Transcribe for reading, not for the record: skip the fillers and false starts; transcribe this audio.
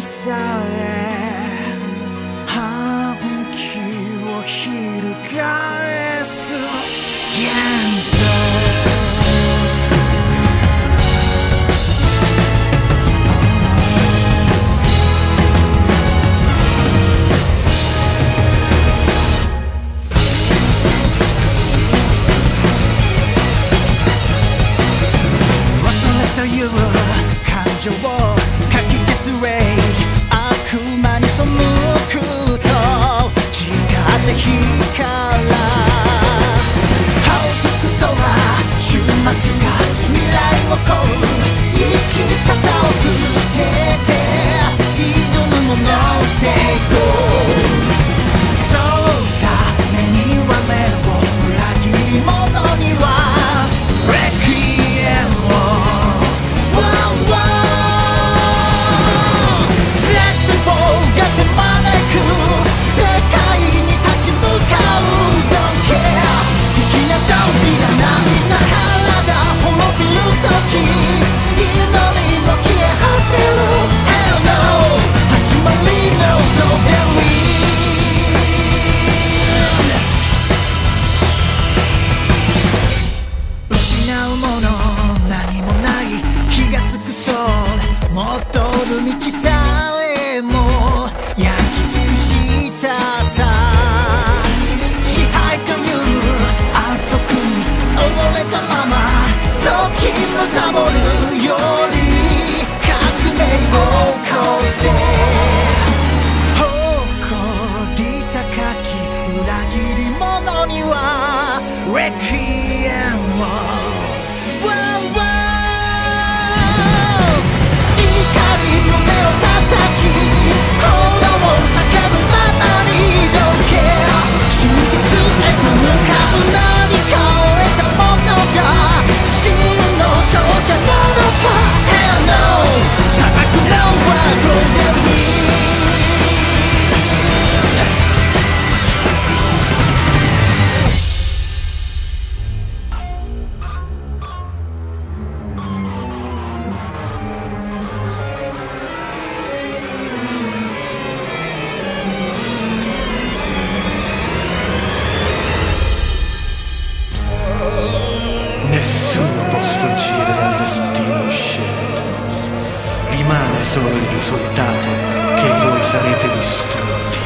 さえ反旗を翻す Gangsterという感情をかき消すレイジ悪魔に背くと違った日から報復とは終末が未来を超う生き方を捨てて挑むものを捨ていこうそうさ目には目を裏切り者にはレクイエムを戻る道さえも焼き尽くしたさ支配という安息に溺れたまま時むさぼるより革命を起こせ誇り高き裏切り者にはレクイエムをNessuno può sfuggire dal destino scelto. Rimane solo il risultato che voi sarete distrutti.